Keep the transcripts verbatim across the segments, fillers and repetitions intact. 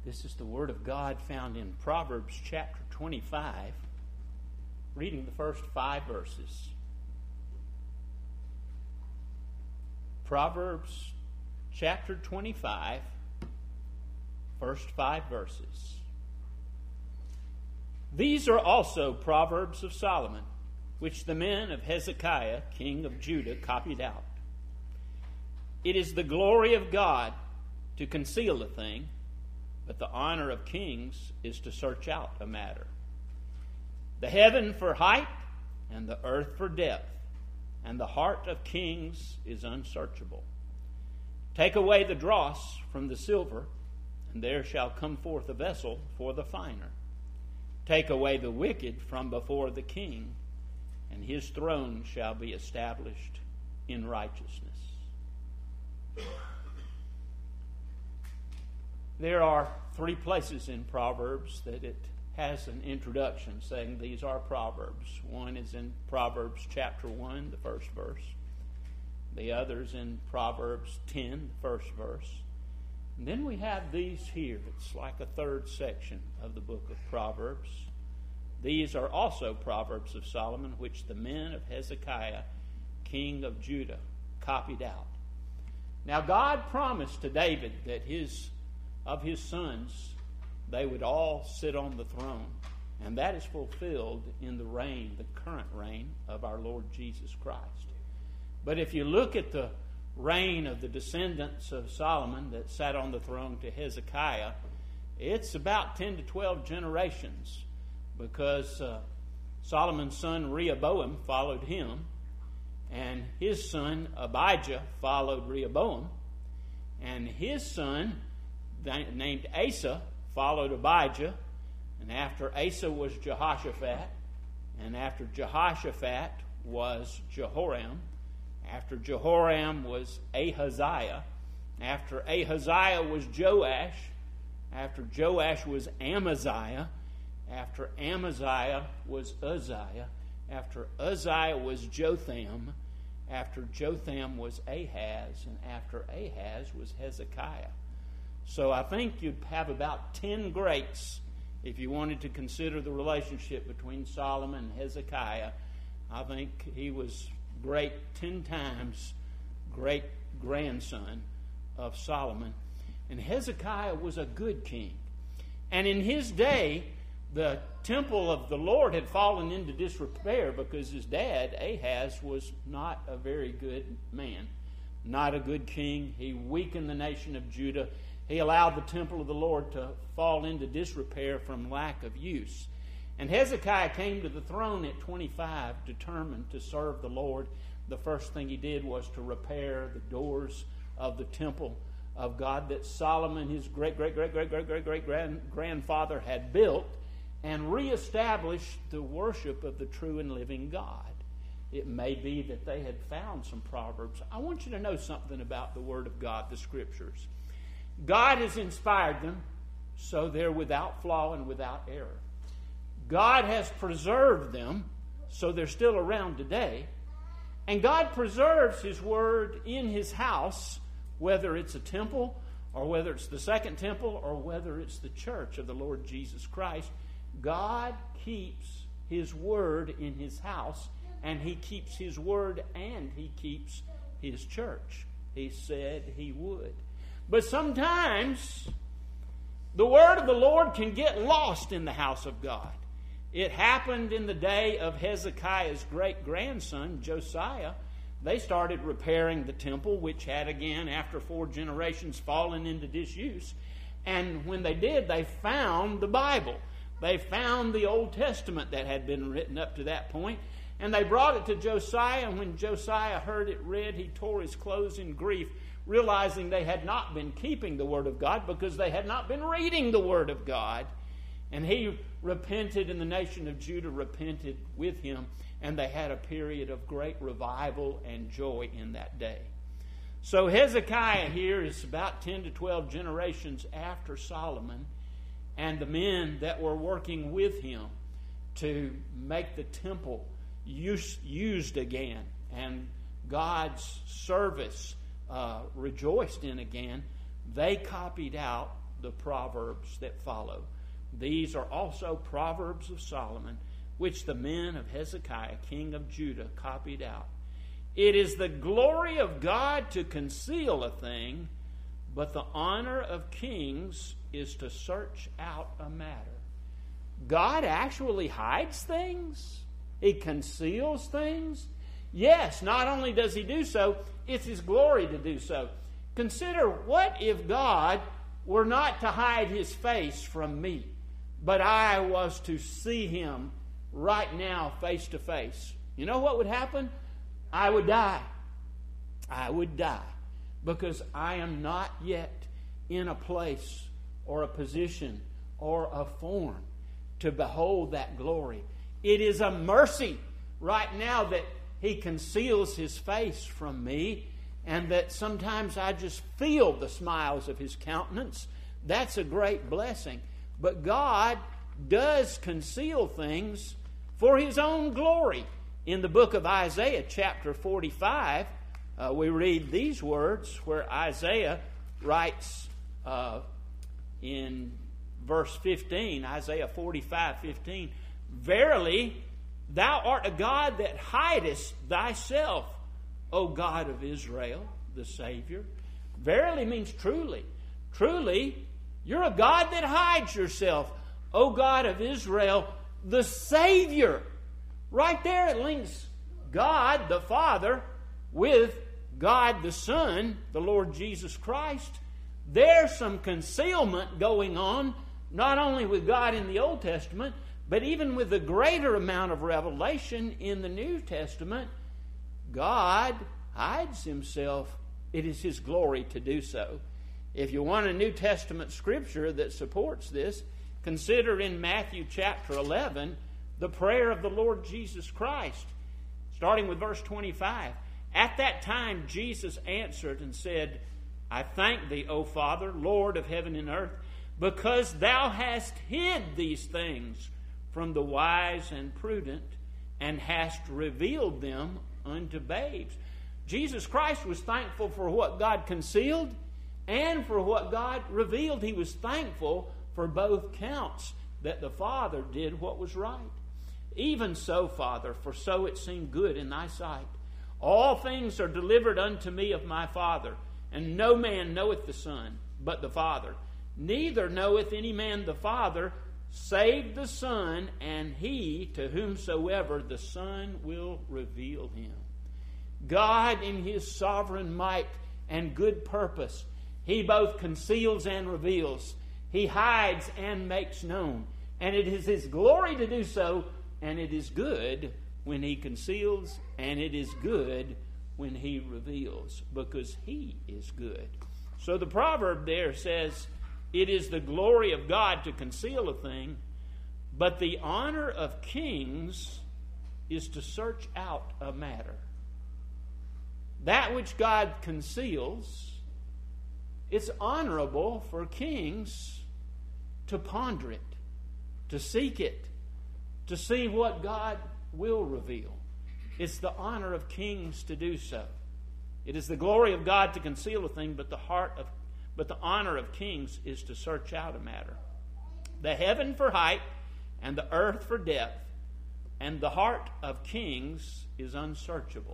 This is the Word of God found in Proverbs chapter twenty-five, reading the first five verses. Proverbs chapter twenty-five, first five verses. These are also Proverbs of Solomon, which the men of Hezekiah, king of Judah, copied out. It is the glory of God to conceal a thing, but the honor of kings is to search out a matter. The heaven for height and the earth for depth, and the heart of kings is unsearchable. Take away the dross from the silver, and there shall come forth a vessel for the finer. Take away the wicked from before the king, and his throne shall be established in righteousness. There are three places in Proverbs that it has an introduction saying these are Proverbs. One is in Proverbs chapter one, the first verse. The other is in Proverbs ten, the first verse. And then we have these here. It's like a third section of the book of Proverbs. These are also Proverbs of Solomon, which the men of Hezekiah, king of Judah, copied out. Now God promised to David that his of his sons, they would all sit on the throne. And that is fulfilled in the reign, the current reign of our Lord Jesus Christ. But if you look at the reign of the descendants of Solomon that sat on the throne to Hezekiah, it's about ten to twelve generations, because uh, Solomon's son Rehoboam followed him, and his son Abijah followed Rehoboam, and his son named Asa followed Abijah, and after Asa was Jehoshaphat, and after Jehoshaphat was Jehoram, after Jehoram was Ahaziah, after Ahaziah was Joash, after Joash was Amaziah, after Amaziah was Uzziah, after Uzziah was Jotham, after Jotham was Ahaz, and after Ahaz was Hezekiah. So I think you'd have about ten greats if you wanted to consider the relationship between Solomon and Hezekiah. I think he was great ten times great grandson of Solomon. And Hezekiah was a good king. And in his day, the temple of the Lord had fallen into disrepair because his dad, Ahaz, was not a very good man, not a good king. He weakened the nation of Judah. He allowed the temple of the Lord to fall into disrepair from lack of use. And Hezekiah came to the throne at twenty-five, determined to serve the Lord. The first thing he did was to repair the doors of the temple of God that Solomon, his great, great, great, great, great, great, great grand, grandfather had built, and reestablish the worship of the true and living God. It may be that they had found some Proverbs. I want you to know something about the Word of God, the Scriptures. God has inspired them, so they're without flaw and without error. God has preserved them, so they're still around today. And God preserves His Word in His house, whether it's a temple, or whether it's the second temple, or whether it's the church of the Lord Jesus Christ. God keeps His Word in His house, and He keeps His Word, and He keeps His church. He said He would. But sometimes the Word of the Lord can get lost in the house of God. It happened in the day of Hezekiah's great-grandson, Josiah. They started repairing the temple, which had, again, after four generations, fallen into disuse. And when they did, they found the Bible. They found the Old Testament that had been written up to that point, and they brought it to Josiah, and when Josiah heard it read, he tore his clothes in grief, realizing they had not been keeping the Word of God because they had not been reading the Word of God. And he repented, and the nation of Judah repented with him, and they had a period of great revival and joy in that day. So Hezekiah here is about ten to twelve generations after Solomon, and the men that were working with him to make the temple use, used again, and God's service uh, rejoiced in again, they copied out the Proverbs that follow. These are also Proverbs of Solomon, which the men of Hezekiah, king of Judah, copied out. It is the glory of God to conceal a thing, but the honor of kings is to search out a matter. God actually hides things? He conceals things? Yes, not only does he do so, it's his glory to do so. Consider, what if God were not to hide his face from me, but I was to see him right now face to face? You know what would happen? I would die. I would die because I am not yet in a place or a position or a form to behold that glory. It is a mercy right now that he conceals his face from me, and that sometimes I just feel the smiles of his countenance. That's a great blessing. But God does conceal things for his own glory. In the book of Isaiah, chapter forty-five, uh, we read these words where Isaiah writes uh, in verse fifteen, Isaiah forty-five fifteen, "Verily, thou art a God that hidest thyself, O God of Israel," the Savior. Verily means truly. Truly, you're a God that hides yourself, O God of Israel, the Savior. Right there it links God the Father with God the Son, the Lord Jesus Christ. There's some concealment going on, not only with God in the Old Testament, but even with the greater amount of revelation in the New Testament. God hides himself. It is his glory to do so. If you want a New Testament scripture that supports this, consider in Matthew chapter eleven the prayer of the Lord Jesus Christ, starting with verse twenty-five. "At that time Jesus answered and said, I thank thee, O Father, Lord of heaven and earth, because thou hast hid these things from the wise and prudent, and hast revealed them unto babes." Jesus Christ was thankful for what God concealed and for what God revealed. He was thankful for both counts, that the Father did what was right. "Even so, Father, for so it seemed good in thy sight. All things are delivered unto me of my Father, and no man knoweth the Son but the Father. Neither knoweth any man the Father save the Son, and he to whomsoever the Son will reveal him." God, in his sovereign might and good purpose, he both conceals and reveals. He hides and makes known. And it is his glory to do so, and it is good when he conceals, and it is good when he reveals, because he is good. So the proverb there says, it is the glory of God to conceal a thing, but the honor of kings is to search out a matter. That which God conceals, it's honorable for kings to ponder it, to seek it, to see what God will reveal. It's the honor of kings to do so. It is the glory of God to conceal a thing, but the heart of but the honor of kings is to search out a matter. The heaven for height and the earth for depth, and the heart of kings is unsearchable.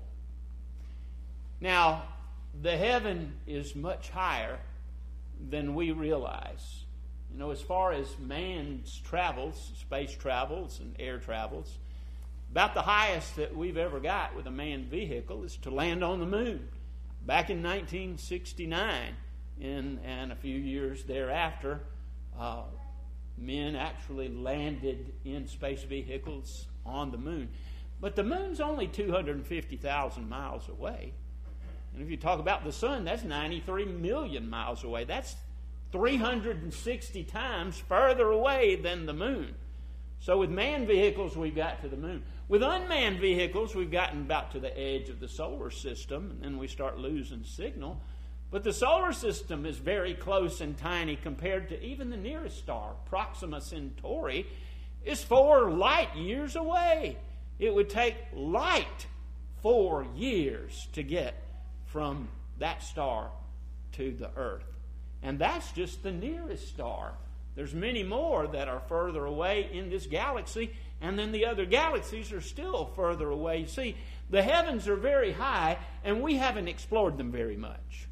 Now, the heaven is much higher than we realize. You know, as far as man's travels, space travels and air travels, about the highest that we've ever got with a manned vehicle is to land on the moon. Back in nineteen sixty-nine, in, and a few years thereafter, uh, men actually landed in space vehicles on the moon. But the moon's only two hundred fifty thousand miles away. And if you talk about the sun, that's ninety-three million miles away. That's three hundred sixty times further away than the moon. So with manned vehicles, we've got to the moon. With unmanned vehicles, we've gotten about to the edge of the solar system, and then we start losing signal. But the solar system is very close and tiny compared to even the nearest star. Proxima Centauri is four light years away. It would take light four years to get from that star to the earth. And that's just the nearest star. There's many more that are further away in this galaxy, and then the other galaxies are still further away. You see, the heavens are very high, and we haven't explored them very much.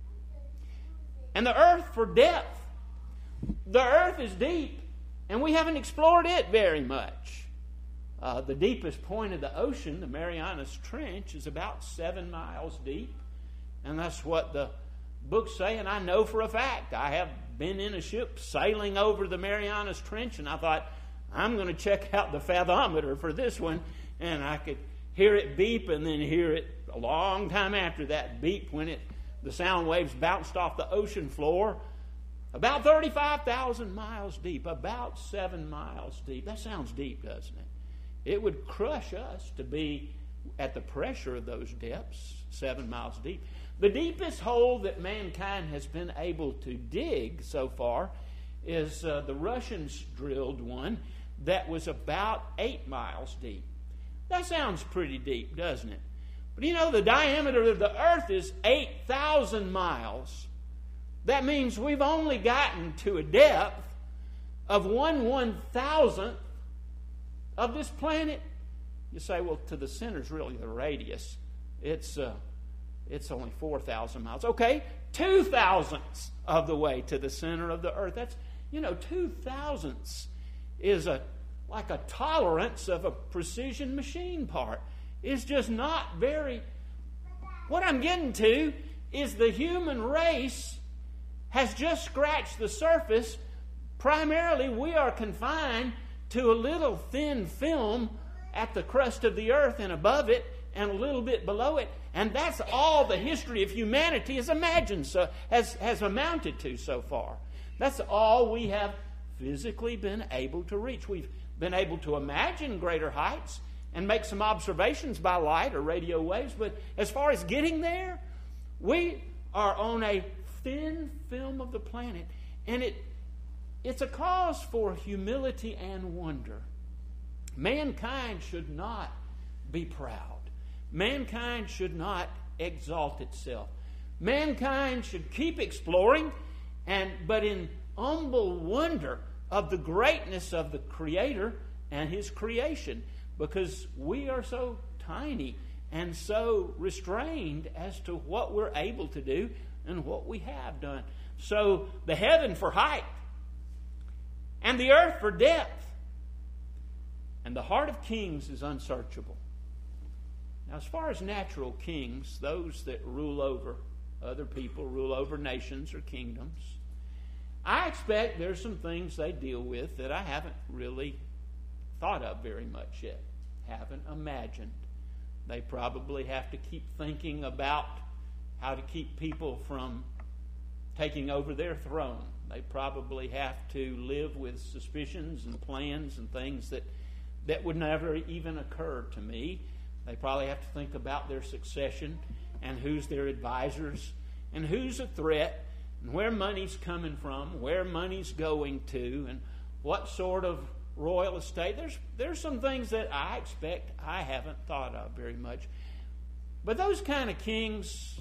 And the earth for depth. The earth is deep, and we haven't explored it very much. Uh, the deepest point of the ocean, the Marianas Trench, is about seven miles deep. And that's what the books say, and I know for a fact. I have been in a ship sailing over the Marianas Trench, and I thought, I'm going to check out the fathometer for this one. And I could hear it beep and then hear it a long time after that beep when it the sound waves bounced off the ocean floor. About thirty-five thousand miles deep, about seven miles deep. That sounds deep, doesn't it? It would crush us to be at the pressure of those depths, seven miles deep. The deepest hole that mankind has been able to dig so far is uh, the Russians drilled one that was about eight miles deep. That sounds pretty deep, doesn't it? But you know, the diameter of the earth is eight thousand miles. That means we've only gotten to a depth of one one-thousandth of this planet. You say, well, to the center is really the radius. It's uh, it's only four thousand miles. Okay, two thousandths of the way to the center of the earth. That's, you know, two thousandths is a like a tolerance of a precision machine part. It's just not very... What I'm getting to is the human race has just scratched the surface. Primarily, we are confined to a little thin film at the crust of the earth and above it and a little bit below it. And that's all the history of humanity has imagined, so, has, has amounted to so far. That's all we have physically been able to reach. We've been able to imagine greater heights and make some observations by light or radio waves, but as far as getting there, we are on a thin film of the planet, and it it's a cause for humility and wonder. Mankind should not be proud. Mankind should not exalt itself. Mankind should keep exploring, and but in humble wonder of the greatness of the Creator and His creation, because we are so tiny and so restrained as to what we're able to do and what we have done. So the heaven for height, and the earth for depth, and the heart of kings is unsearchable. Now, as far as natural kings, those that rule over other people, rule over nations or kingdoms, I expect there's some things they deal with that I haven't really thought of very much yet, haven't imagined. They probably have to keep thinking about how to keep people from taking over their throne. They probably have to live with suspicions and plans and things that, that would never even occur to me. They probably have to think about their succession and who's their advisors and who's a threat and where money's coming from, where money's going to, and what sort of royal estate. There's there's some things that I expect I haven't thought of very much. But those kind of kings,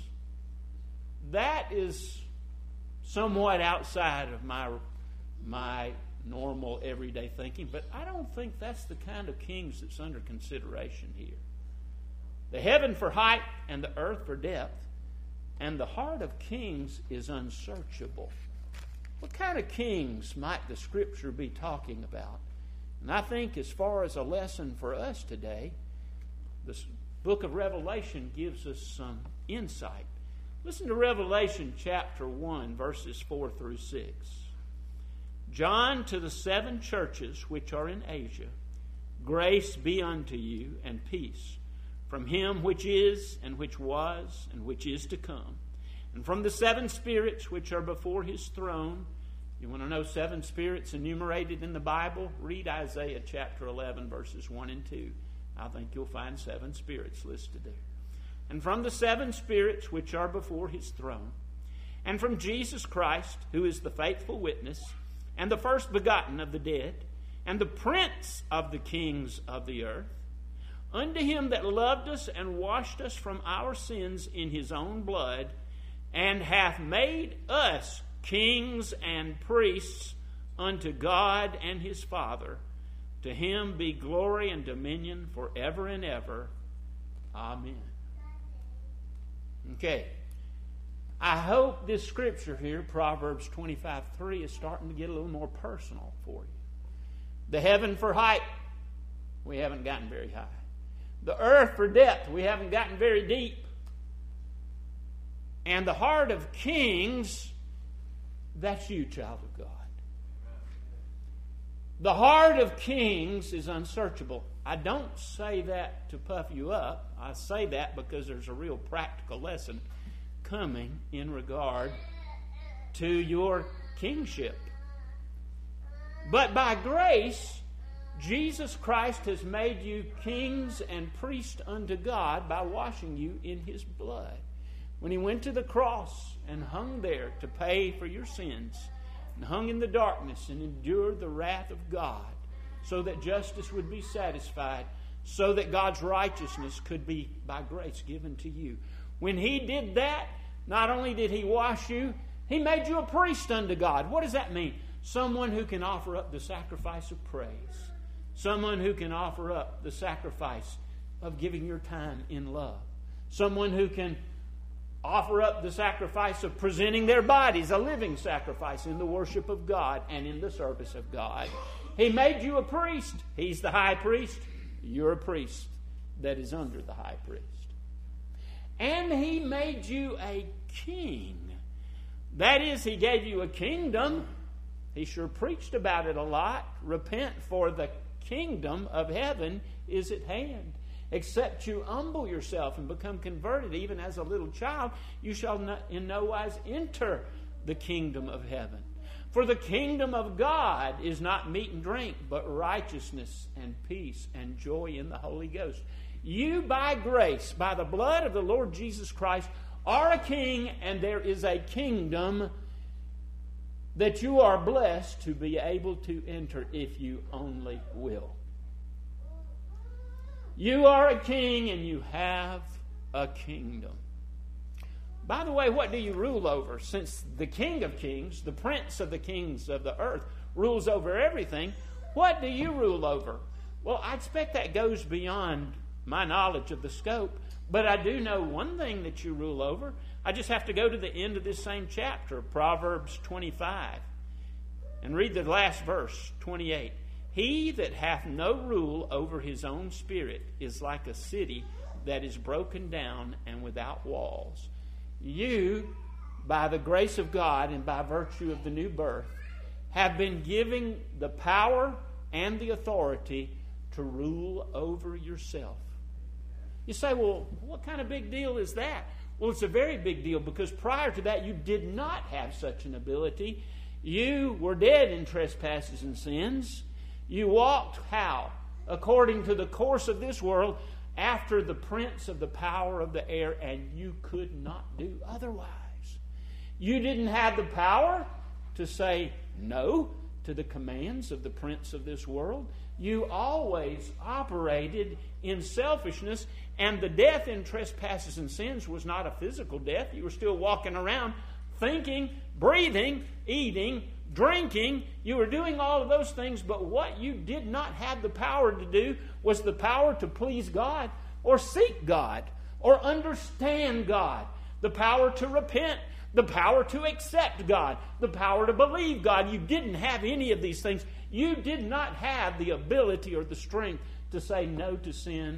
that is somewhat outside of my my normal everyday thinking, but I don't think that's the kind of kings that's under consideration here. The heaven for height and the earth for depth, and the heart of kings is unsearchable. What kind of kings might the Scripture be talking about? And I think as far as a lesson for us today, the book of Revelation gives us some insight. Listen to Revelation chapter one, verses four through six. John, to the seven churches which are in Asia, grace be unto you and peace from him which is, and which was, and which is to come, and from the seven spirits which are before his throne. You want to know seven spirits enumerated in the Bible? Read Isaiah chapter eleven, verses one and two. I think you'll find seven spirits listed there. And from the seven spirits which are before his throne, and from Jesus Christ, who is the faithful witness, and the first begotten of the dead, and the prince of the kings of the earth, unto him that loved us and washed us from our sins in his own blood, and hath made us kings and priests unto God and his Father. To him be glory and dominion forever and ever. Amen. Okay. I hope this scripture here, Proverbs twenty-five three, is starting to get a little more personal for you. The heaven for height, we haven't gotten very high. The earth for depth, we haven't gotten very deep. And the heart of kings, that's you, child of God. The heart of kings is unsearchable. I don't say that to puff you up. I say that because there's a real practical lesson coming in regard to your kingship. But by grace, Jesus Christ has made you kings and priests unto God by washing you in his blood. When he went to the cross and hung there to pay for your sins, and hung in the darkness and endured the wrath of God, so that justice would be satisfied, so that God's righteousness could be by grace given to you. When he did that, not only did he wash you, he made you a priest unto God. What does that mean? Someone who can offer up the sacrifice of praise. Someone who can offer up the sacrifice of giving your time in love. Someone who can offer up the sacrifice of presenting their bodies, a living sacrifice in the worship of God and in the service of God. He made you a priest. He's the high priest. You're a priest that is under the high priest. And he made you a king. That is, he gave you a kingdom. He sure preached about it a lot. Repent, for the kingdom of heaven is at hand. Except you humble yourself and become converted, even as a little child, you shall not, in no wise enter the kingdom of heaven. For the kingdom of God is not meat and drink, but righteousness and peace and joy in the Holy Ghost. You, by grace, by the blood of the Lord Jesus Christ, are a king, and there is a kingdom that you are blessed to be able to enter if you only will. You are a king, and you have a kingdom. By the way, what do you rule over? Since the King of Kings, the Prince of the kings of the earth, rules over everything, what do you rule over? Well, I expect that goes beyond my knowledge of the scope, but I do know one thing that you rule over. I just have to go to the end of this same chapter, Proverbs twenty-five, and read the last verse, twenty-eight. He that hath no rule over his own spirit is like a city that is broken down and without walls. You, by the grace of God and by virtue of the new birth, have been given the power and the authority to rule over yourself. You say, well, what kind of big deal is that? Well, it's a very big deal, because prior to that you did not have such an ability. You were dead in trespasses and sins. You walked how? According to the course of this world, after the prince of the power of the air, and you could not do otherwise. You didn't have the power to say no to the commands of the prince of this world. You always operated in selfishness, and the death in trespasses and sins was not a physical death. You were still walking around thinking, breathing, eating, drinking. You were doing all of those things, but what you did not have the power to do was the power to please God or seek God or understand God, the power to repent, the power to accept God, the power to believe God. You didn't have any of these things. You did not have the ability or the strength to say no to sin,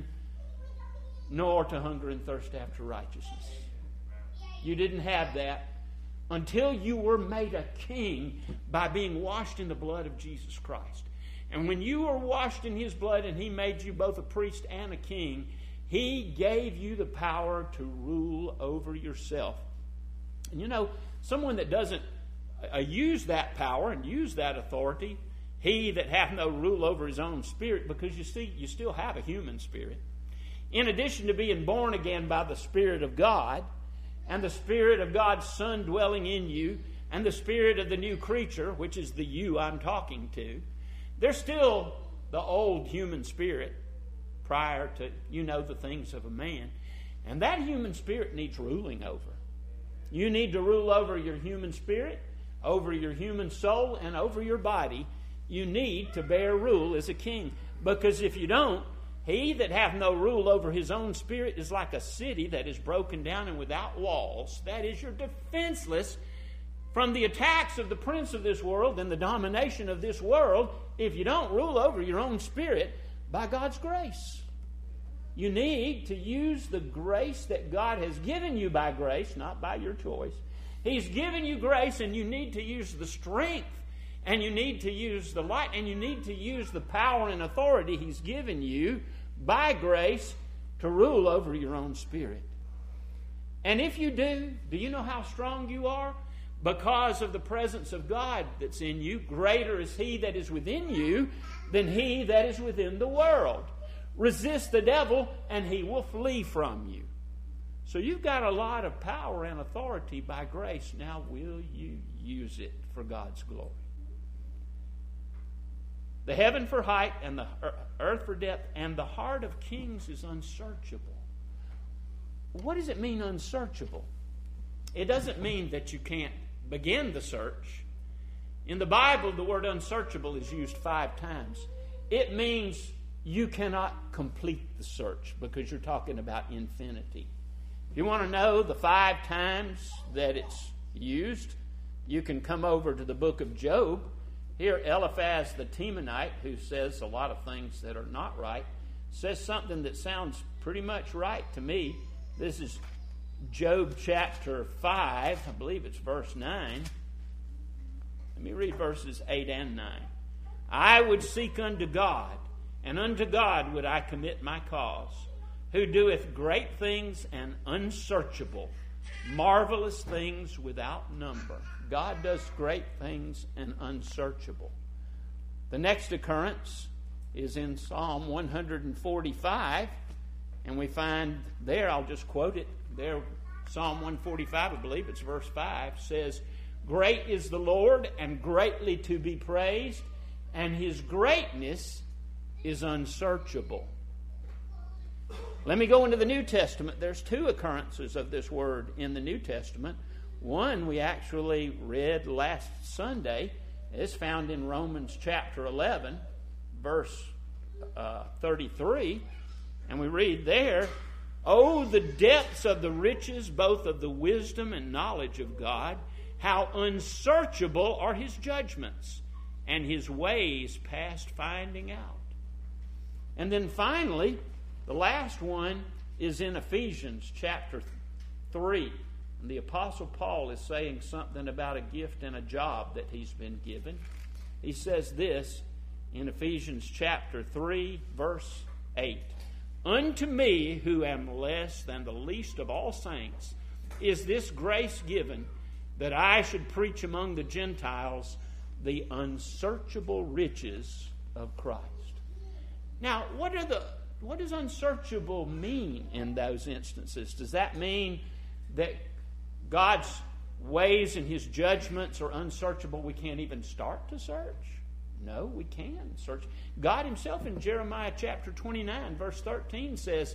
nor to hunger and thirst after righteousness. You didn't have that until you were made a king by being washed in the blood of Jesus Christ. And when you were washed in his blood and he made you both a priest and a king, he gave you the power to rule over yourself. And you know, someone that doesn't uh, use that power and use that authority, he that hath no rule over his own spirit, because you see, you still have a human spirit. In addition to being born again by the Spirit of God, and the Spirit of God's Son dwelling in you, and the Spirit of the new creature, which is the you I'm talking to, there's still the old human spirit prior to, you know, the things of a man. And that human spirit needs ruling over. You need to rule over your human spirit, over your human soul and over your body, you need to bear rule as a king. Because if you don't, he that hath no rule over his own spirit is like a city that is broken down and without walls. That is, you're defenseless from the attacks of the prince of this world and the domination of this world if you don't rule over your own spirit by God's grace. You need to use the grace that God has given you by grace, not by your choice. He's given you grace, and you need to use the strength, and you need to use the light, and you need to use the power and authority He's given you by grace to rule over your own spirit. And if you do, do you know how strong you are? Because of the presence of God that's in you. Greater is He that is within you than he that is within the world. Resist the devil, and he will flee from you. So you've got a lot of power and authority by grace. Now, will you use it for God's glory? The heaven for height and the earth for depth, and the heart of kings is unsearchable. What does it mean, unsearchable? It doesn't mean that you can't begin the search. In the Bible, the word unsearchable is used five times. It means you cannot complete the search, because you're talking about infinity. If you want to know the five times that it's used, you can come over to the book of Job. Here, Eliphaz the Temanite, who says a lot of things that are not right, says something that sounds pretty much right to me. This is Job chapter five, I believe it's verse nine. Let me read verses eight and nine. I would seek unto God, and unto God would I commit my cause, who doeth great things and unsearchable, marvelous things without number. God does great things and unsearchable. The next occurrence is in Psalm one forty-five, and we find there, I'll just quote it, there, Psalm one forty-five, I believe it's verse five, says, Great is the Lord, and greatly to be praised, and His greatness is unsearchable. Let me go into the New Testament. There's two occurrences of this word in the New Testament. One we actually read last Sunday. It's found in Romans chapter eleven, verse uh, thirty-three. And we read there, Oh, the depths of the riches, both of the wisdom and knowledge of God, how unsearchable are His judgments, and His ways past finding out. And then finally, the last one is in Ephesians chapter three. And the Apostle Paul is saying something about a gift and a job that he's been given. He says this in Ephesians chapter three, verse eight. Unto me, who am less than the least of all saints, is this grace given, that I should preach among the Gentiles the unsearchable riches of Christ. Now, what are the what does unsearchable mean in those instances? Does that mean that God's ways and His judgments are unsearchable? We can't even start to search? No, we can search. God Himself in Jeremiah chapter twenty-nine, verse thirteen says,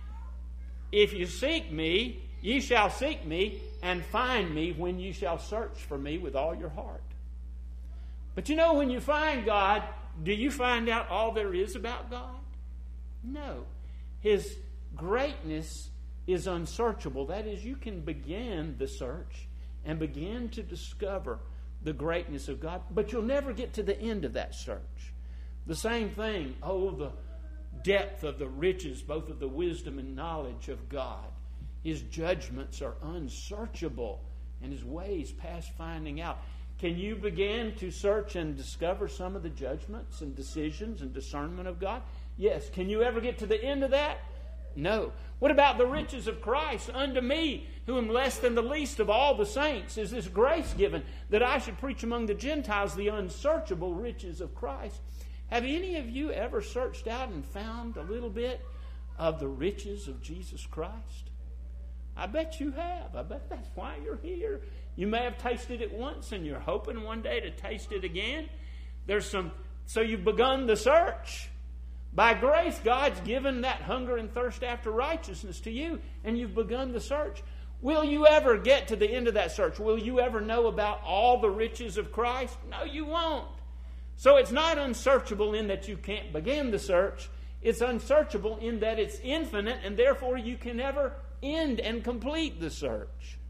If you seek me, ye shall seek me, and find me when you shall search for me with all your heart. But you know, when you find God, do you find out all there is about God? No. His greatness is unsearchable. That is, you can begin the search and begin to discover the greatness of God, but you'll never get to the end of that search. The same thing, oh, the depth of the riches, both of the wisdom and knowledge of God. His judgments are unsearchable, and His ways past finding out. Can you begin to search and discover some of the judgments and decisions and discernment of God? Yes. Can you ever get to the end of that? No. What about the riches of Christ? Unto me, who am less than the least of all the saints, is this grace given, that I should preach among the Gentiles the unsearchable riches of Christ. Have any of you ever searched out and found a little bit of the riches of Jesus Christ? I bet you have. I bet that's why you're here. You may have tasted it once, and you're hoping one day to taste it again. There's some. So you've begun the search. By grace, God's given that hunger and thirst after righteousness to you, and you've begun the search. Will you ever get to the end of that search? Will you ever know about all the riches of Christ? No, you won't. So it's not unsearchable in that you can't begin the search. It's unsearchable in that it's infinite, and therefore you can never end and complete the search.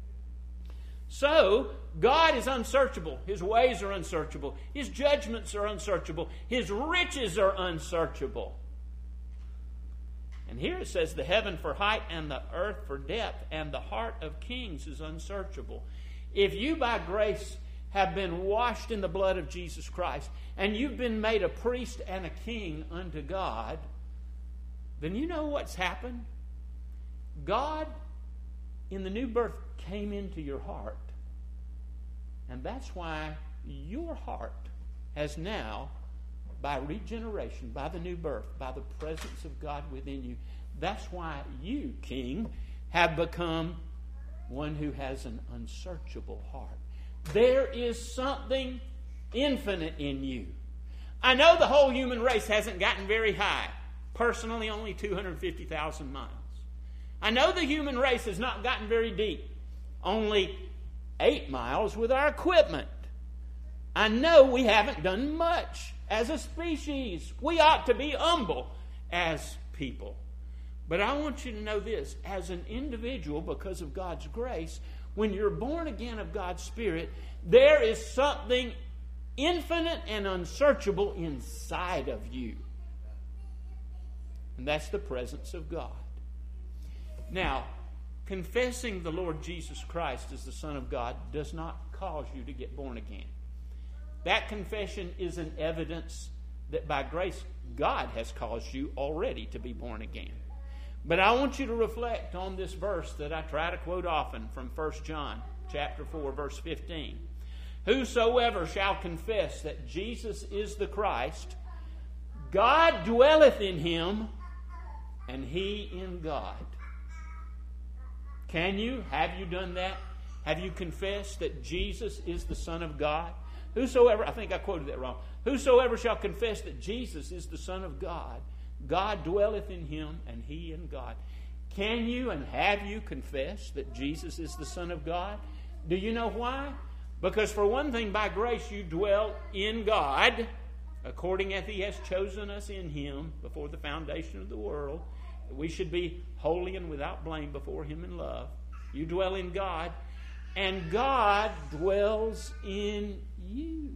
So, God is unsearchable. His ways are unsearchable. His judgments are unsearchable. His riches are unsearchable. And here it says, the heaven for height and the earth for depth, and the heart of kings is unsearchable. If you by grace have been washed in the blood of Jesus Christ, and you've been made a priest and a king unto God, then you know what's happened? God, in the new birth, came into your heart. And that's why your heart has now, by regeneration, by the new birth, by the presence of God within you, that's why you, king, have become one who has an unsearchable heart. There is something infinite in you. I know the whole human race hasn't gotten very high. Personally, only two hundred fifty thousand miles. I know the human race has not gotten very deep. Only eight miles with our equipment. I know we haven't done much as a species. We ought to be humble as people. But I want you to know this. As an individual, because of God's grace, when you're born again of God's Spirit, there is something infinite and unsearchable inside of you. And that's the presence of God. Now, confessing the Lord Jesus Christ as the Son of God does not cause you to get born again. That confession is an evidence that by grace, God has caused you already to be born again. But I want you to reflect on this verse that I try to quote often from First John chapter four, verse fifteen. Whosoever shall confess that Jesus is the Christ, God dwelleth in him, and he in God. Can you? Have you done that? Have you confessed that Jesus is the Son of God? Whosoever, I think I quoted that wrong. Whosoever shall confess that Jesus is the Son of God, God dwelleth in him, and he in God. Can you and have you confessed that Jesus is the Son of God? Do you know why? Because for one thing, by grace you dwell in God, according as he has chosen us in him before the foundation of the world. We should be holy and without blame before him in love. You dwell in God, and God dwells in you.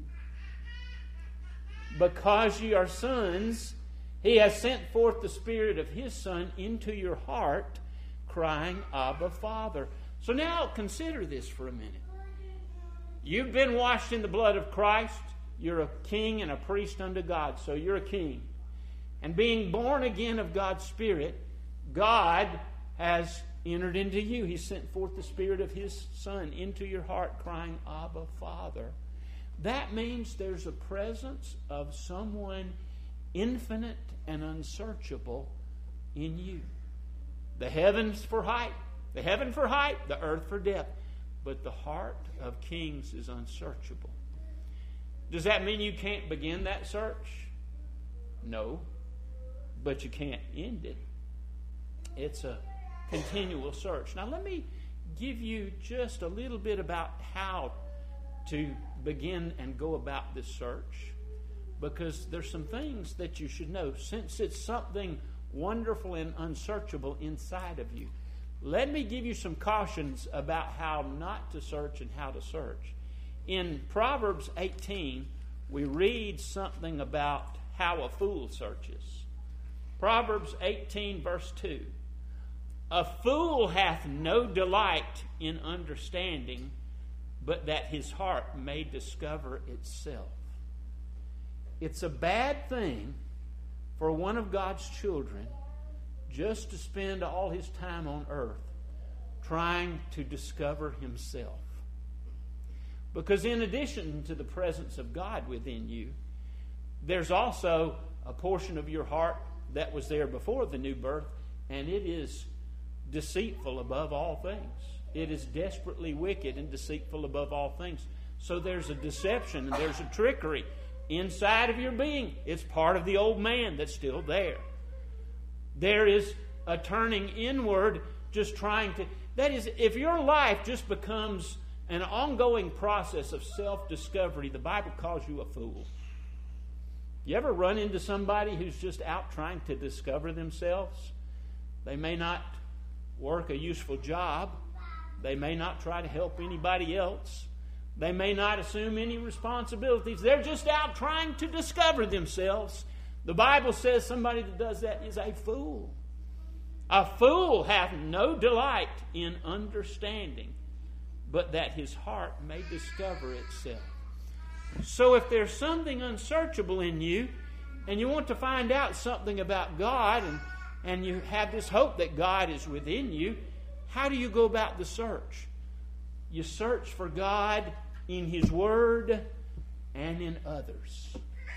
Because ye are sons, he has sent forth the Spirit of his Son into your heart, crying, Abba, Father. So now consider this for a minute. You've been washed in the blood of Christ. You're a king and a priest unto God, so you're a king. And being born again of God's Spirit, God has entered into you. He sent forth the Spirit of his Son into your heart, crying, Abba, Father. That means there's a presence of someone infinite and unsearchable in you. The heavens for height, the heaven for height, the earth for depth. But the heart of kings is unsearchable. Does that mean you can't begin that search? No. But you can't end it. It's a continual search. Now let me give you just a little bit about how to begin and go about this search, because there's some things that you should know. Since it's something wonderful and unsearchable inside of you, let me give you some cautions about how not to search and how to search. In Proverbs eighteen, we read something about how a fool searches. Proverbs eighteen, verse two. A fool hath no delight in understanding, but that his heart may discover itself. It's a bad thing for one of God's children just to spend all his time on earth trying to discover himself. Because in addition to the presence of God within you, there's also a portion of your heart that was there before the new birth, and it is deceitful above all things. It is desperately wicked and deceitful above all things. So there's a deception and there's a trickery inside of your being. It's part of the old man that's still there. There is a turning inward, just trying to... That is, if your life just becomes an ongoing process of self-discovery, the Bible calls you a fool. You ever run into somebody who's just out trying to discover themselves? They may not work a useful job. They may not try to help anybody else. They may not assume any responsibilities. They're just out trying to discover themselves. The Bible says somebody that does that is a fool. A fool hath no delight in understanding, but that his heart may discover itself. So if there's something unsearchable in you, and you want to find out something about God, and, and you have this hope that God is within you, how do you go about the search? You search for God in His Word and in others.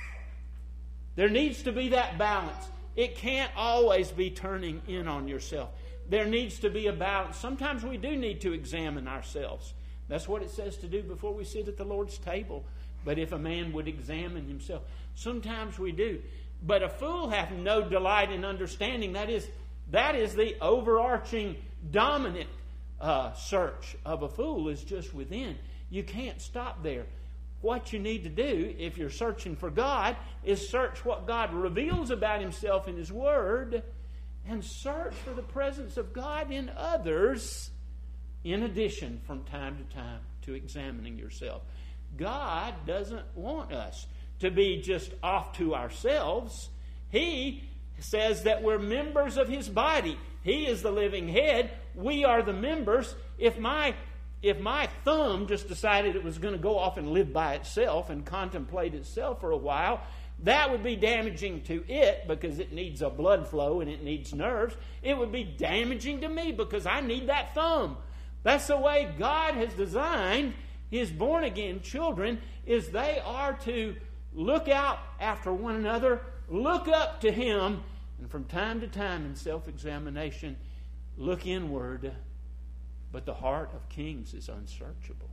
There needs to be that balance. It can't always be turning in on yourself. There needs to be a balance. Sometimes we do need to examine ourselves. That's what it says to do before we sit at the Lord's table. But if a man would examine himself, sometimes we do. But a fool hath no delight in understanding. That is, that is the overarching, dominant uh, search of a fool is just within. You can't stop there. What you need to do, if you're searching for God, is search what God reveals about Himself in His Word, and search for the presence of God in others, in addition, from time to time, to examining yourself. God doesn't want us to be just off to ourselves. He says that we're members of His body. He is the living head. We are the members. If my If my thumb just decided it was going to go off and live by itself and contemplate itself for a while, that would be damaging to it because it needs a blood flow and it needs nerves. It would be damaging to me because I need that thumb. That's the way God has designed His born-again children, is they are to look out after one another, look up to Him, and from time to time in self-examination, look inward. But the heart of kings is unsearchable.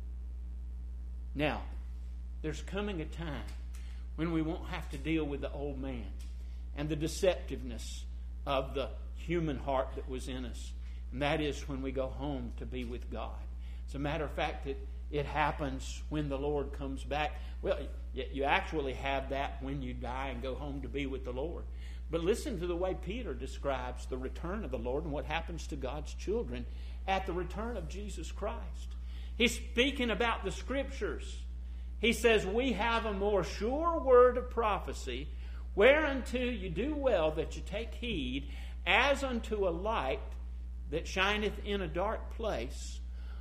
Now, there's coming a time when we won't have to deal with the old man and the deceptiveness of the human heart that was in us. And that is when we go home to be with God. As a matter of fact, it, it happens when the Lord comes back. Well, you actually have that when you die and go home to be with the Lord. But listen to the way Peter describes the return of the Lord and what happens to God's children at the return of Jesus Christ. He's speaking about the Scriptures. He says, we have a more sure word of prophecy, whereunto you do well that you take heed, as unto a light that shineth in a dark place,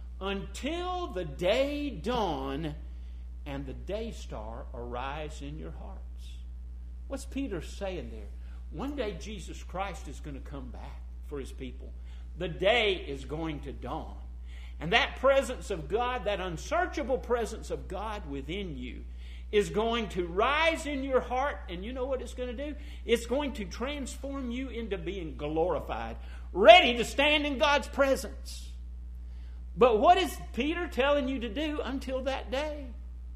until the day dawn and the day star arise in your hearts. What's Peter saying there? One day Jesus Christ is going to come back for His people. The day is going to dawn. And that presence of God, that unsearchable presence of God within you, is going to rise in your heart. And you know what it's going to do? It's going to transform you into being glorified, ready to stand in God's presence. But what is Peter telling you to do until that day?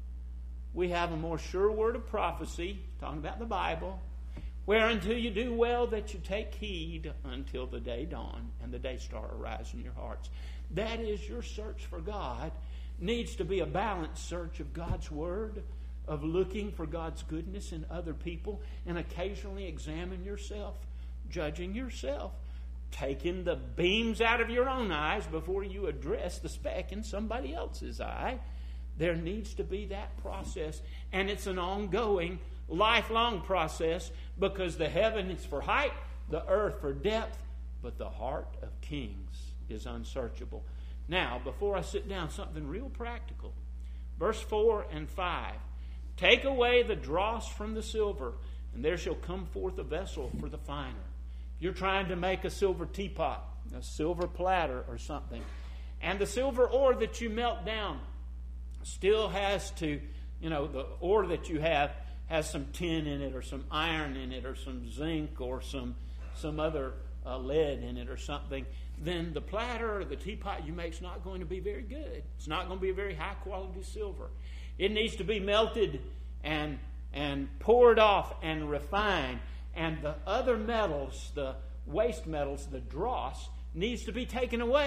We have a more sure word of prophecy, talking about the Bible, whereunto you do well that you take heed until the day dawn and the day star arise in your hearts. That is, your search for God needs to be a balanced search of God's Word, of looking for God's goodness in other people, and occasionally examine yourself, judging yourself, taking the beams out of your own eyes before you address the speck in somebody else's eye. There needs to be that process, and it's an ongoing, lifelong process, because the heaven is for height, the earth for depth, but the heart of kings is unsearchable. Now, before I sit down, something real practical. Verse four and five. Take away the dross from the silver, and there shall come forth a vessel for the finer. If you're trying to make a silver teapot, a silver platter or something, and the silver ore that you melt down still has to, you know, the ore that you have has some tin in it or some iron in it or some zinc or some some other uh, lead in it or something, then the platter or the teapot you make is not going to be very good. It's not going to be a very high quality silver. It needs to be melted and and poured off and refined. And the other metals, the waste metals, the dross, needs to be taken away.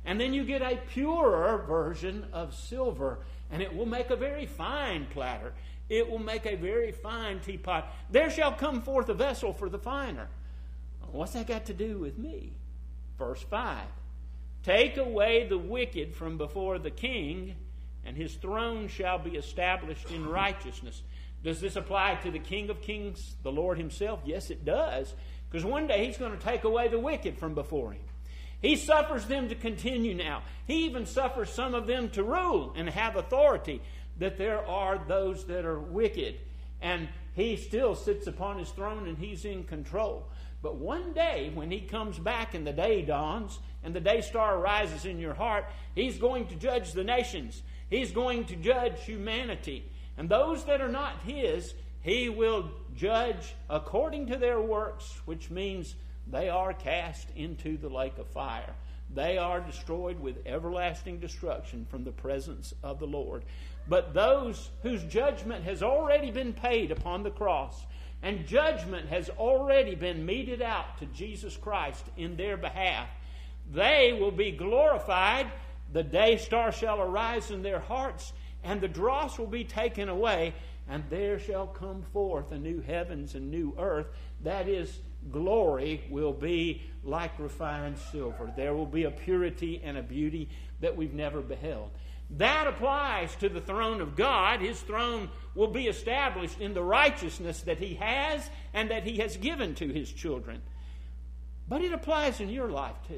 And then you get a purer version of silver, and it will make a very fine platter. It will make a very fine teapot. There shall come forth a vessel for the finer. What's that got to do with me? Verse five. Take away the wicked from before the king, and his throne shall be established in righteousness. Does this apply to the King of Kings, the Lord himself? Yes, it does. Because one day he's going to take away the wicked from before him. He suffers them to continue now. He even suffers some of them to rule and have authority. That there are those that are wicked. And he still sits upon his throne and he's in control. But one day when he comes back and the day dawns and the day star rises in your heart, he's going to judge the nations. He's going to judge humanity. And those that are not his, he will judge according to their works, which means they are cast into the lake of fire. They are destroyed with everlasting destruction from the presence of the Lord. But those whose judgment has already been paid upon the cross, and judgment has already been meted out to Jesus Christ in their behalf, they will be glorified. The day star shall arise in their hearts, and the dross will be taken away, and there shall come forth a new heavens and new earth. That is, glory will be like refined silver. There will be a purity and a beauty that we've never beheld. That applies to the throne of God. His throne will be established in the righteousness that he has and that he has given to his children. But it applies in your life too.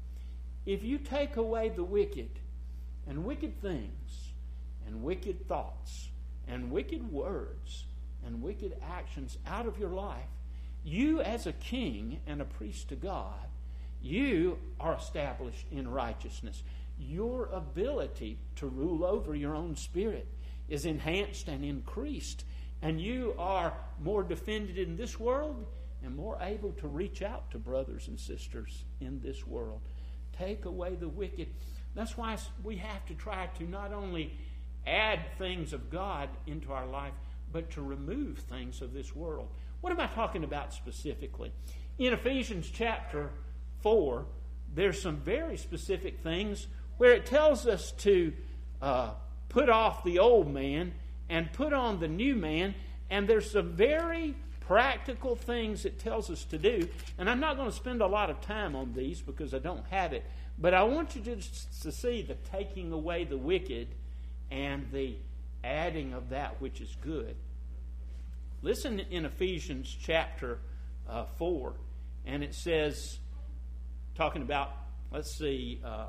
If you take away the wicked and wicked things and wicked thoughts and wicked words and wicked actions out of your life, you as a king and a priest to God, you are established in righteousness. Your ability to rule over your own spirit is enhanced and increased, and you are more defended in this world and more able to reach out to brothers and sisters in this world. Take away the wicked. That's why we have to try to not only add things of God into our life, but to remove things of this world. What am I talking about specifically? In Ephesians chapter four, there's some very specific things where it tells us to uh, put off the old man and put on the new man. And there's some very practical things it tells us to do. And I'm not going to spend a lot of time on these because I don't have it. But I want you to, to see the taking away the wicked and the adding of that which is good. Listen in Ephesians chapter uh, four. And it says, talking about, let's see, uh,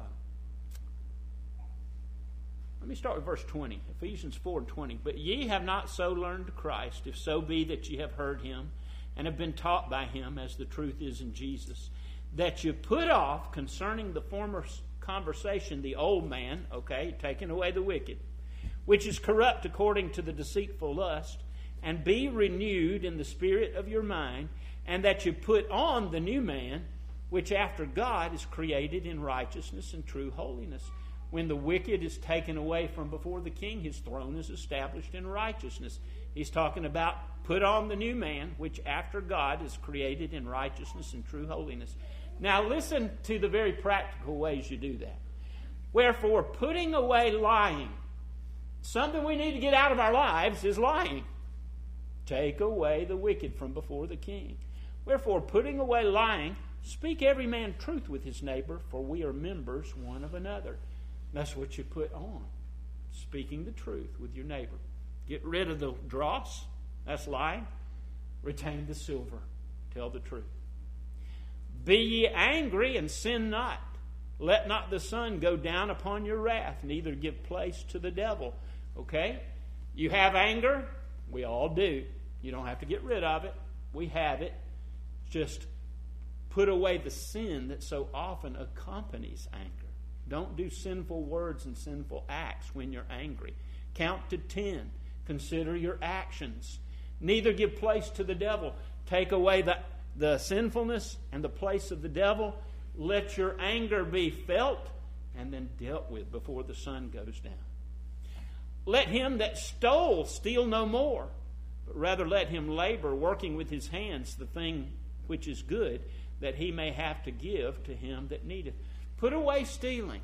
let me start with verse twenty. Ephesians four and twenty. But ye have not so learned Christ, if so be that ye have heard him, and have been taught by him, as the truth is in Jesus, that you put off concerning the former conversation the old man, okay, taking away the wicked, which is corrupt according to the deceitful lust, and be renewed in the spirit of your mind, and that you put on the new man, which after God is created in righteousness and true holiness. When the wicked is taken away from before the king, his throne is established in righteousness. He's talking about put on the new man, which after God is created in righteousness and true holiness. Now listen to the very practical ways you do that. Wherefore, putting away lying. Something we need to get out of our lives is lying. Take away the wicked from before the king. Wherefore, putting away lying, speak every man truth with his neighbor, for we are members one of another. That's what you put on. Speaking the truth with your neighbor. Get rid of the dross. That's lying. Retain the silver. Tell the truth. Be ye angry and sin not. Let not the sun go down upon your wrath, neither give place to the devil. Okay? You have anger? We all do. You don't have to get rid of it. We have it. Just put away the sin that so often accompanies anger. Don't do sinful words and sinful acts when you're angry. Count to ten. Consider your actions. Neither give place to the devil. Take away the, the sinfulness and the place of the devil. Let your anger be felt and then dealt with before the sun goes down. Let him that stole steal no more, but rather let him labor, working with his hands the thing which is good, that he may have to give to him that needeth. Put away stealing.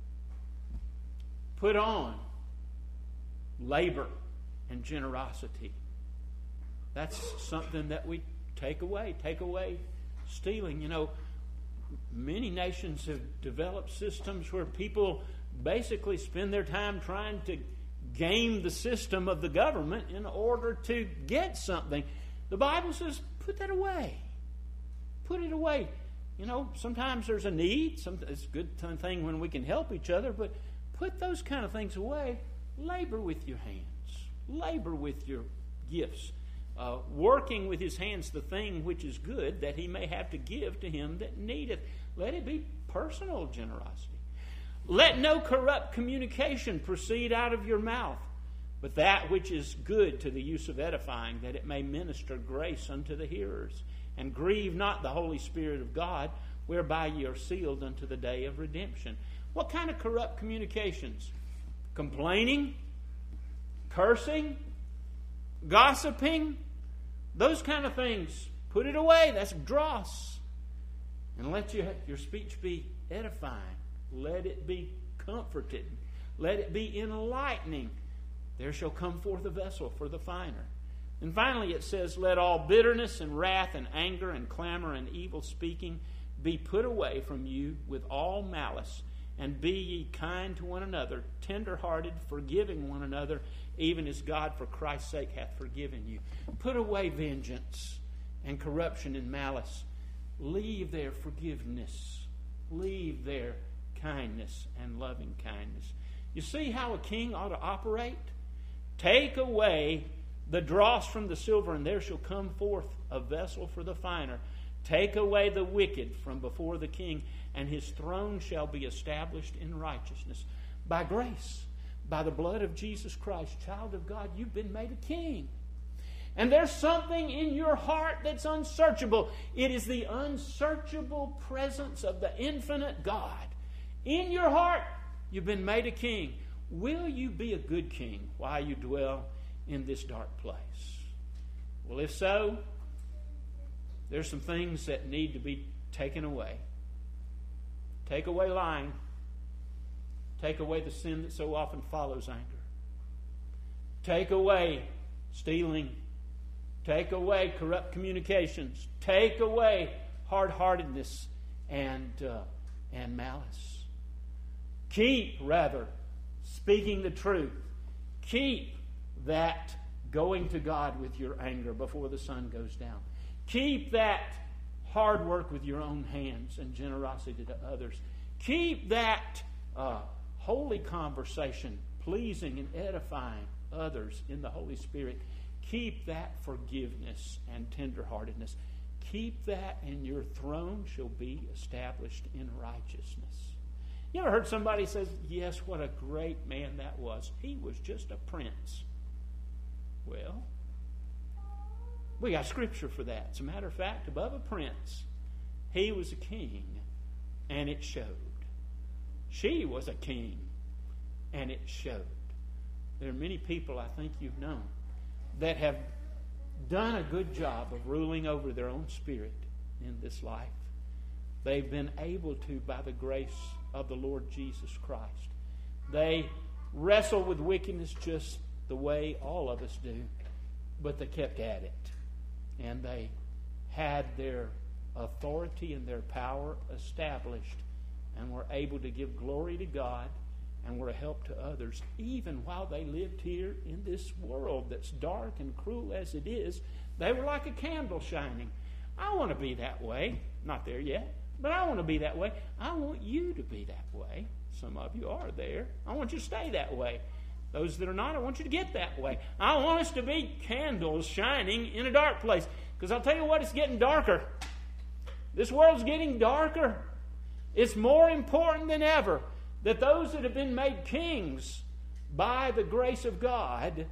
Put on labor and generosity. That's something that we take away. Take away stealing. You know, many nations have developed systems where people basically spend their time trying to game the system of the government in order to get something. The Bible says, put that away. Put it away. You know, sometimes there's a need. Some, it's a good thing when we can help each other, but put those kind of things away. Labor with your hands. Labor with your gifts. Uh, working with his hands the thing which is good, that he may have to give to him that needeth. Let it be personal generosity. Let no corrupt communication proceed out of your mouth, but that which is good to the use of edifying, that it may minister grace unto the hearers. And grieve not the Holy Spirit of God, whereby ye are sealed unto the day of redemption. What kind of corrupt communications? Complaining, cursing, gossiping, those kind of things. Put it away. That's dross. And let your, your speech be edifying. Let it be comforted. Let it be enlightening. There shall come forth a vessel for the finer. And finally it says, let all bitterness and wrath and anger and clamor and evil speaking be put away from you with all malice. And be ye kind to one another, tender-hearted, forgiving one another, even as God for Christ's sake hath forgiven you. Put away vengeance and corruption and malice. Leave there forgiveness. Leave there kindness and loving kindness. You see how a king ought to operate? Take away the dross from the silver, and there shall come forth a vessel for the finer. Take away the wicked from before the king, and his throne shall be established in righteousness. By grace, by the blood of Jesus Christ, child of God, you've been made a king. And there's something in your heart that's unsearchable. It is the unsearchable presence of the infinite God. In your heart, you've been made a king. Will you be a good king while you dwell in this dark place? Well, if so, there's some things that need to be taken away. Take away lying. Take away the sin that so often follows anger. Take away stealing. Take away corrupt communications. Take away hard-heartedness and, uh, and malice. Keep, rather, speaking the truth. Keep that going to God with your anger before the sun goes down. Keep that hard work with your own hands and generosity to others. Keep that uh, holy conversation, pleasing and edifying others in the Holy Spirit. Keep that forgiveness and tenderheartedness. Keep that, and your throne shall be established in righteousness. You ever heard somebody say, yes, what a great man that was. He was just a prince. Well, we got scripture for that. As a matter of fact, above a prince, he was a king, and it showed. She was a king, and it showed. There are many people I think you've known that have done a good job of ruling over their own spirit in this life. They've been able to by the grace of the Lord Jesus Christ. They wrestle with wickedness just the way all of us do, but they kept at it. And they had their authority and their power established and were able to give glory to God and were a help to others, even while they lived here in this world that's dark and cruel as it is. They were like a candle shining. I want to be that way. Not there yet, but I want to be that way. I want you to be that way. Some of you are there. I want you to stay that way. Those that are not, I want you to get that way. I want us to be candles shining in a dark place. Because I'll tell you what, it's getting darker. This world's getting darker. It's more important than ever that those that have been made kings by the grace of God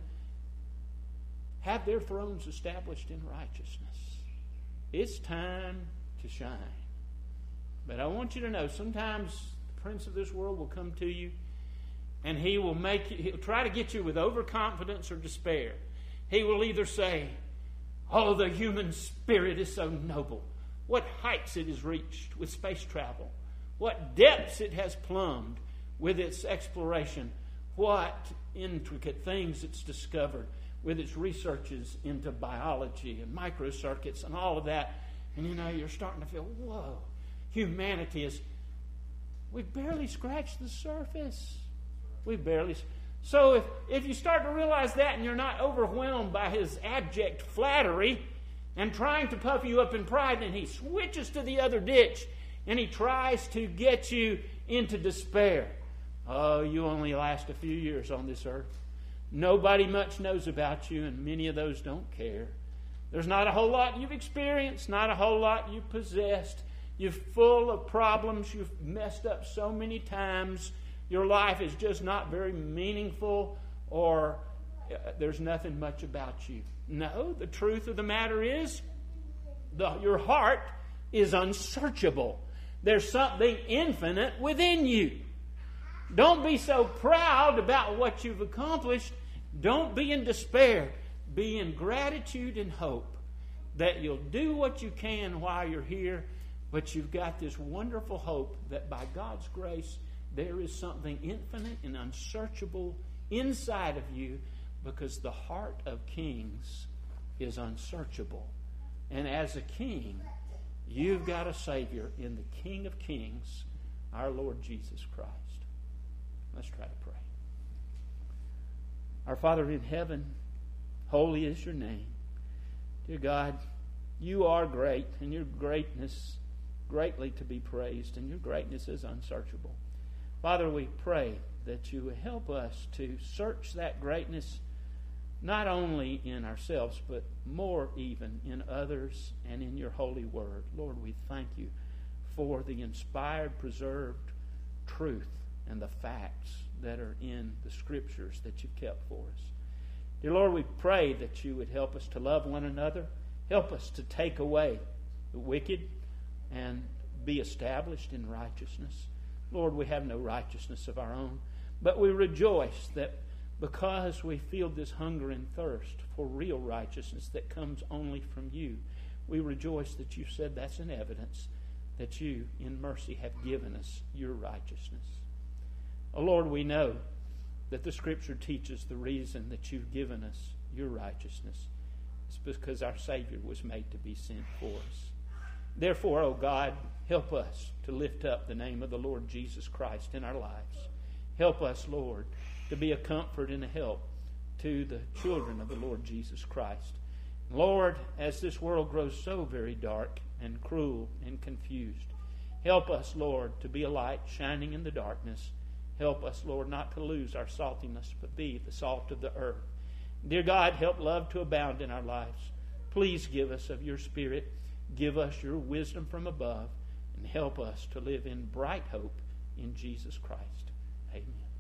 have their thrones established in righteousness. It's time to shine. But I want you to know, sometimes the prince of this world will come to you and he will make you, he'll try to get you with overconfidence or despair. He will either say, oh, the human spirit is so noble. What heights it has reached with space travel. what depths it has plumbed with its exploration, what intricate things it's discovered with its researches into biology and microcircuits and all of that. And you know, you're starting to feel, whoa, humanity is, we've barely scratched the surface. We've barely. So if, if you start to realize that and you're not overwhelmed by his abject flattery and trying to puff you up in pride, and he switches to the other ditch and he tries to get you into despair. Oh, you only last a few years on this earth. Nobody much knows about you, and many of those don't care. There's not a whole lot you've experienced, not a whole lot you've possessed. You're full of problems. You've messed up so many times. Your life is just not very meaningful, or uh, there's nothing much about you. No, the truth of the matter is the, your heart is unsearchable. There's something infinite within you. Don't be so proud about what you've accomplished. Don't be in despair. Be in gratitude and hope that you'll do what you can while you're here, but you've got this wonderful hope that by God's grace there is something infinite and unsearchable inside of you, because the heart of kings is unsearchable. And as a king, you've got a Savior in the King of Kings, our Lord Jesus Christ. Let's try to pray. Our Father in heaven, holy is your name. Dear God, you are great, and your greatness greatly to be praised, and your greatness is unsearchable. Father, we pray that you will help us to search that greatness not only in ourselves, but more even in others and in your holy word. Lord, we thank you for the inspired, preserved truth and the facts that are in the Scriptures that you've kept for us. Dear Lord, we pray that you would help us to love one another. Help us to take away the wicked and be established in righteousness. Lord, we have no righteousness of our own, but we rejoice that because we feel this hunger and thirst for real righteousness that comes only from you, we rejoice that you said that's an evidence that you, in mercy, have given us your righteousness. Oh, Lord, we know that the Scripture teaches the reason that you've given us your righteousness is because our Savior was made to be sin for us. Therefore, oh God, help us to lift up the name of the Lord Jesus Christ in our lives. Help us, Lord, to be a comfort and a help to the children of the Lord Jesus Christ. Lord, as this world grows so very dark and cruel and confused, help us, Lord, to be a light shining in the darkness. Help us, Lord, not to lose our saltiness, but be the salt of the earth. Dear God, help love to abound in our lives. Please give us of your Spirit. Give us your wisdom from above, and help us to live in bright hope in Jesus Christ. Amen.